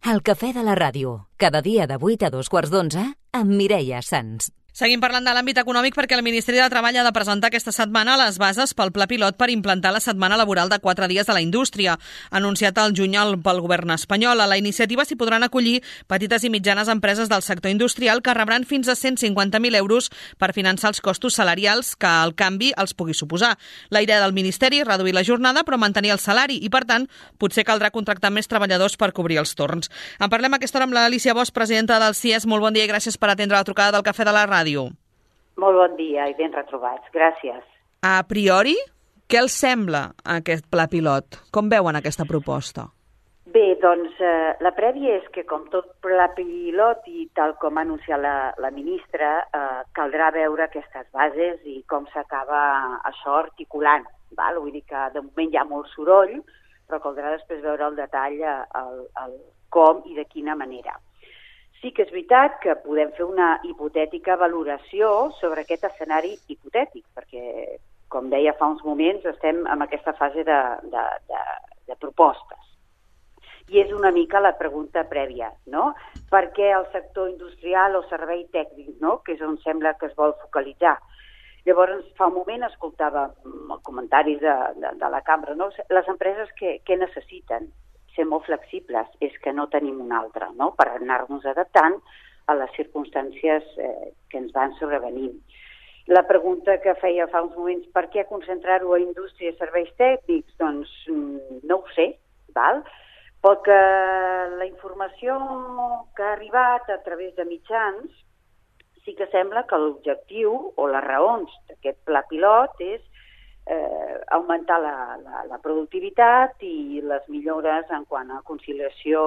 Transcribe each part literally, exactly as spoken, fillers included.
El cafè de la ràdio, cada dia de vuit a dos quarts d'onze, amb Mireia Sans. Seguim parlant de l'àmbit econòmic perquè el Ministeri de Treball ha de presentar aquesta setmana les bases pel pla pilot per implantar la setmana laboral de quatre dies a la indústria. Anunciat al junyol pel govern espanyol, a la iniciativa s'hi podran acollir petites i mitjanes empreses del sector industrial que rebran fins a cent cinquanta mil euros per finançar els costos salarials que el canvi els pugui suposar. La idea del Ministeri és reduir la jornada però mantenir el salari i, per tant, potser caldrà contractar més treballadors per cobrir els torns. En parlem a aquesta hora amb l'Alícia Bosch, presidenta del C I E S. Molt bon dia i gràcies per atendre la trucada del Cafè de la Ràdio. Molt bon dia i ben retrobats. Gràcies. A priori, què els sembla aquest pla pilot? Com veuen aquesta proposta? Bé, doncs eh, la prèvia és que com tot pla pilot i tal com ha anunciat la, la ministra, eh, caldrà veure aquestes bases i com s'acaba això articulant. Val? Vull dir que de moment hi ha molt soroll, però caldrà després veure el detall, el, el com i de quina manera. Sí que és veritat que podem fer una hipotètica valoració sobre aquest escenari hipotètic, perquè, com deia fa uns moments, estem en aquesta fase de, de, de, de propostes. I és una mica la pregunta prèvia, no? Per què el sector industrial o servei tècnic, no? Que és on sembla que es vol focalitzar. Llavors, fa un moment escoltava comentaris de, de, de la cambra, no? Les empreses què, què necessiten? Ser molt flexibles, és que no tenim una altra, no? Per anar-nos adaptant a les circumstàncies eh, que ens van sobrevenint. La pregunta que feia fa uns moments, per què concentrar-ho a indústria i serveis tècnics? Doncs no ho sé, val? Pot que la informació que ha arribat a través de mitjans sí que sembla que l'objectiu o les raons d'aquest pla pilot és Eh, augmentar la, la, la productivitat i les millores en quant a conciliació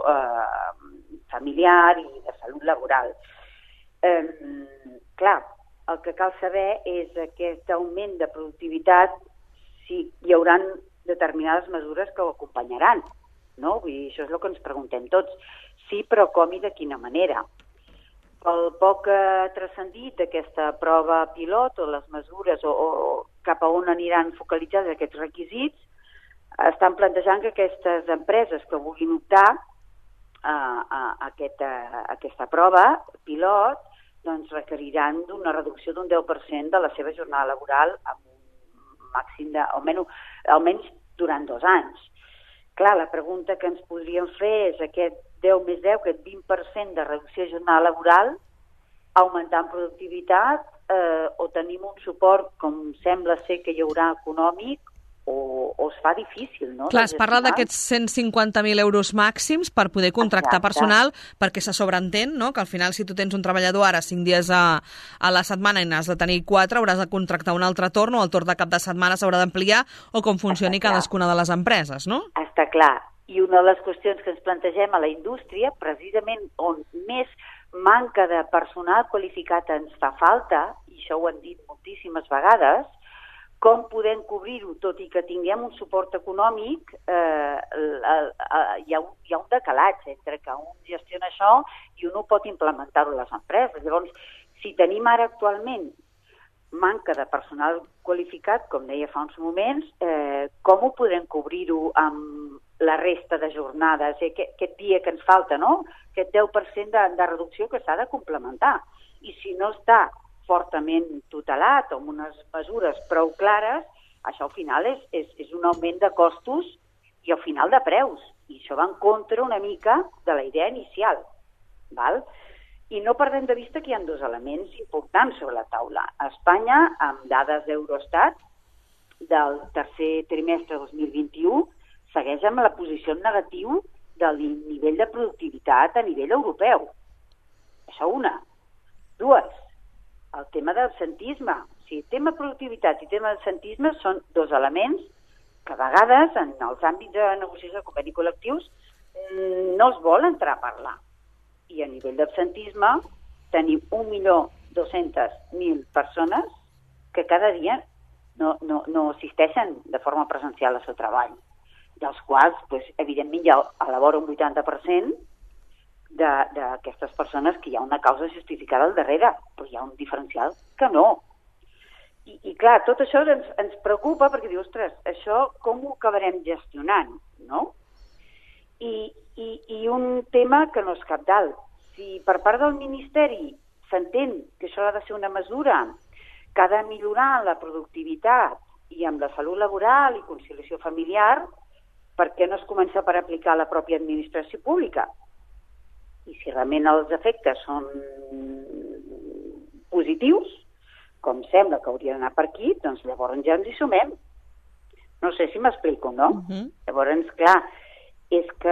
eh, familiar i de salut laboral. Eh, clar, el que cal saber és aquest augment de productivitat si hi haurà determinades mesures que ho acompanyaran, no? Vull dir, això és el que ens preguntem tots. Sí, però com i de quina manera? Pel poc que ha transcendit d'aquesta prova pilot o les mesures o, o cap a on aniran focalitzats aquests requisits, estan plantejant que aquestes empreses que vulguin optar a, a, a, aquest, a aquesta prova pilot doncs requeriran d'una reducció d'un deu per cent de la seva jornada laboral amb un màxim de, almenys, almenys durant dos anys. Clar, la pregunta que ens podríem fer és aquest deu més deu, aquest vint per cent de reducció de jornada laboral, augmentant productivitat, eh, o tenim un suport, com sembla ser que hi haurà econòmic, o, o es fa difícil, no? Clar, es parla d'aquests cent cinquanta mil euros màxims per poder contractar Exacte. personal, perquè se sobreentén, no?, que al final si tu tens un treballador ara cinc dies a, a la setmana i n'has de tenir quatre, hauràs de contractar un altre torn, o el torn de cap de setmana s'haurà d'ampliar, o com funcioni cadascuna de les empreses, no? Està clar. I una de les qüestions que ens plantegem a la indústria, precisament on més manca de personal qualificat ens fa falta, i això ho hem dit moltíssimes vegades, com podem cobrir-ho, tot i que tinguem un suport econòmic, eh, hi, ha un, hi ha un decalatge entre que un gestiona això i un ho pot implementar-ho a les empreses. Llavors, si tenim ara actualment manca de personal qualificat, com deia fa uns moments, eh, com ho podrem cobrir-ho amb la resta de jornades, eh, aquest, aquest dia que ens falta, no? Aquest deu per cent de, de reducció que s'ha de complementar. I si no està fortament tutelat o amb unes mesures prou clares, això al final és, és, és un augment de costos i al final de preus. I això va en contra una mica de la idea inicial. Val? I no perdem de vista que hi ha dos elements importants sobre la taula. A Espanya, amb dades d'Eurostat, del tercer trimestre dos mil vint-i-u, segueix amb la posició en negatiu del nivell de productivitat a nivell europeu. Això una. Dues, el tema de l'absentisme. O sigui, tema productivitat i tema d'absentisme són dos elements que a vegades en els àmbits de negociació de convenis col·lectius no es vol entrar a parlar. I a nivell d'absentisme tenim un milió dos-centes mil persones que cada dia no, no, no assisteixen de forma presencial al seu treball, dels quals, doncs, evidentment, hi ha a la vora un vuitanta per cent d'aquestes persones que hi ha una causa justificada al darrere, però hi ha un diferencial que no. I, i clar, tot això ens, ens preocupa perquè diu, ostres, això com ho acabarem gestionant, no? I, I, i un tema que no és cabdal. Si per part del Ministeri s'entén que això ha de ser una mesura que ha de millorar la productivitat i amb la salut laboral i conciliació familiar, per què no es comença per aplicar la pròpia administració pública? I si realment els efectes són positius, com sembla que hauria d'anar per aquí, doncs llavors ja ens hi sumem. No sé si m'explico, no? Uh-huh. Llavors, clar, és que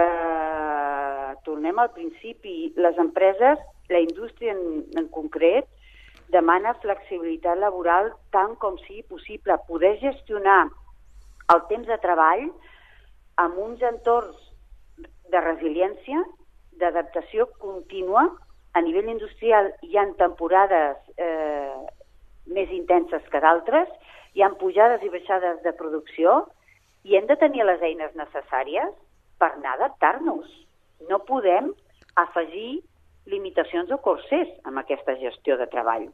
tornem al principi. Les empreses, la indústria en, en concret, demana flexibilitat laboral tant com sigui possible. Poder gestionar el temps de treball amb uns entorns de resiliència, d'adaptació contínua. A nivell industrial hi ha temporades eh, més intenses que d'altres, hi ha pujades i baixades de producció i hem de tenir les eines necessàries per anar a adaptar-nos. No podem afegir limitacions o corsers amb aquesta gestió de treball.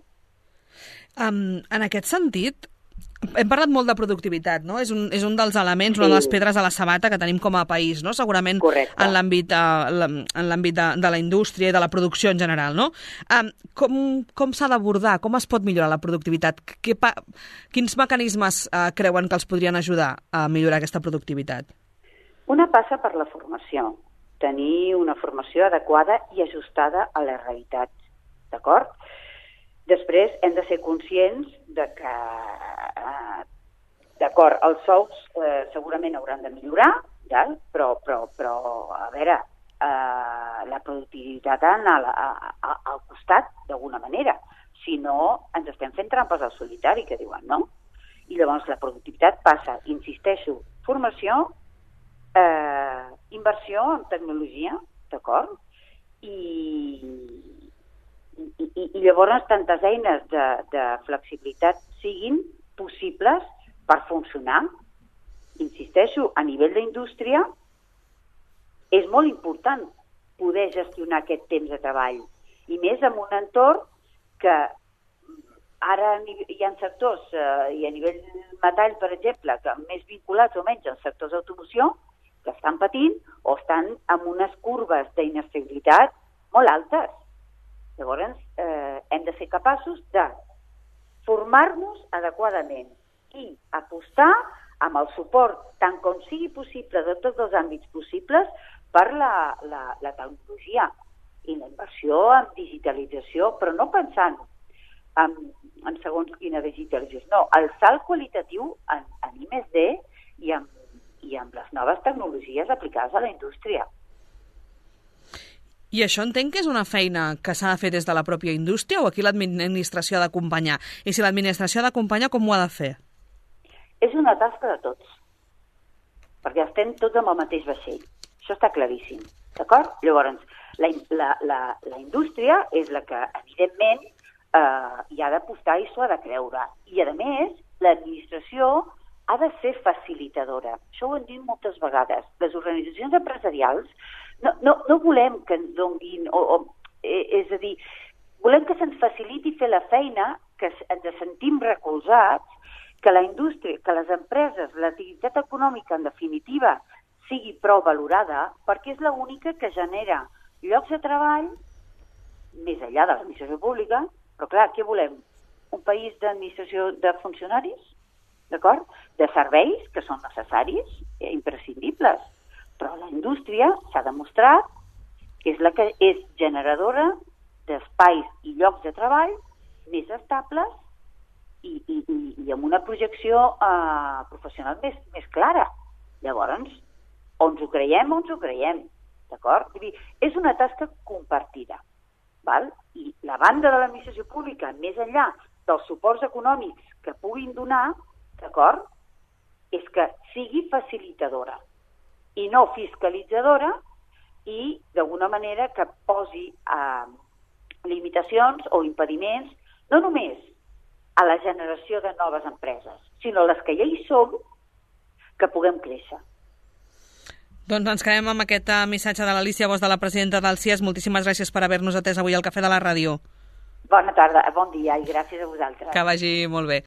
Um, en aquest sentit, hem parlat molt de productivitat, no? És un, és un dels elements, sí. Una de les pedres a la sabata que tenim com a país, no? Segurament Correcte. en l'àmbit, en l'àmbit de, de la indústria i de la producció en general, no? Um, com com s'ha d'abordar? Com es pot millorar la productivitat? Que, pa, quins mecanismes uh, creuen que els podrien ajudar a millorar aquesta productivitat? Una passa per la formació. Tenir una formació adequada i ajustada a la realitat, d'acord? Després hem de ser conscients de que, eh, d'acord, els sous eh, segurament hauran de millorar, ja? però, però, però, a veure, eh, la productivitat ha d'anar al costat d'alguna manera. Si no, ens estem fent trampes al solitari, que diuen, no? I llavors la productivitat passa, insisteixo, formació, eh, inversió en tecnologia, d'acord? I... I, i, i llavors tantes eines de, de flexibilitat siguin possibles per funcionar. Insisteixo, a nivell d'indústria és molt important poder gestionar aquest temps de treball, i més en un entorn que ara hi ha sectors, eh, i a nivell metall, per exemple, que més vinculats o menys als sectors d'automoció, que estan patint o estan amb unes curves d'inestabilitat molt altes. Llavors, eh, hem de ser capaços de formar-nos adequadament i apostar amb el suport, tant com sigui possible, de tots els àmbits possibles, per la, la, la tecnologia i la inversió en digitalització, però no pensant en, en segons quina digitalització. No, el salt qualitatiu en, en I més D i en, i en les noves tecnologies aplicades a la indústria. I això entenc que és una feina que s'ha de fer des de la pròpia indústria o aquí l'administració ha d'acompanyar? I si l'administració ha d'acompanyar, com ho ha de fer? És una tasca de tots, perquè estem tots amb el mateix vaixell. Això està claríssim, d'acord? Llavors, la, la, la, la indústria és la que, evidentment, eh, hi ha d'apostar i s'ho ha de creure. I, a més, l'administració ha de ser facilitadora. Això ho hem dit moltes vegades. Les organitzacions empresarials no, no, no volem que ens donguin, o, o, eh, és a dir, volem que se'ns faciliti fer la feina, que ens sentim recolzats, que la indústria, que les empreses, l'activitat econòmica, en definitiva, sigui prou valorada, perquè és l'única que genera llocs de treball, més enllà de l'administració pública, però clar, què volem? Un país d'administració de funcionaris, d'acord? De serveis, que són necessaris, imprescindibles, però la indústria s'ha demostrat que és la que és generadora d'espais i llocs de treball més estables i, i, i, i amb una projecció eh, professional més, més clara. Llavors, o ens ho creiem o ens ho creiem, d'acord? Vull dir, és una tasca compartida, val? I la banda de l'administració pública, més enllà dels suports econòmics que puguin donar, d'acord, és que sigui facilitadora i no fiscalitzadora i, d'alguna manera, que posi eh, limitacions o impediments, no només a la generació de noves empreses, sinó les que ja hi som, que puguem créixer. Doncs ens quedem amb aquest missatge de l'Alícia Bosch, de la presidenta del C I E S. Moltíssimes gràcies per haver-nos atès avui al Cafè de la Ràdio. Bona tarda, bon dia i gràcies a vosaltres. Que vagi molt bé.